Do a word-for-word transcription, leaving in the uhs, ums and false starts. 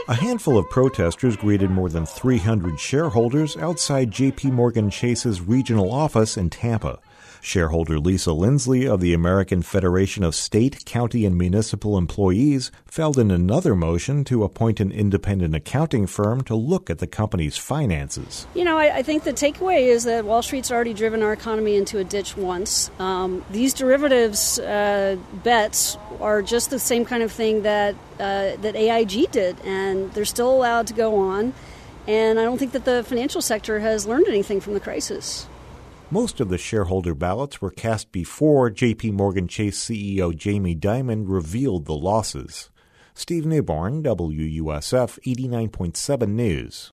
A handful of protesters greeted more than three hundred shareholders outside J P Morgan Chase's regional office in Tampa. Shareholder Lisa Lindsley of the American Federation of State, County, and Municipal Employees filed in another motion to appoint an independent accounting firm to look at the company's finances. You know, I, I think the takeaway is that Wall Street's already driven our economy into a ditch once. Um, these derivatives uh, bets are just the same kind of thing that uh, that A I G did, and they're still allowed to go on. And I don't think that the financial sector has learned anything from the crisis. Most of the shareholder ballots were cast before J P Morgan Chase C E O Jamie Dimon revealed the losses. Steve Newborn, W U S F eighty-nine point seven News.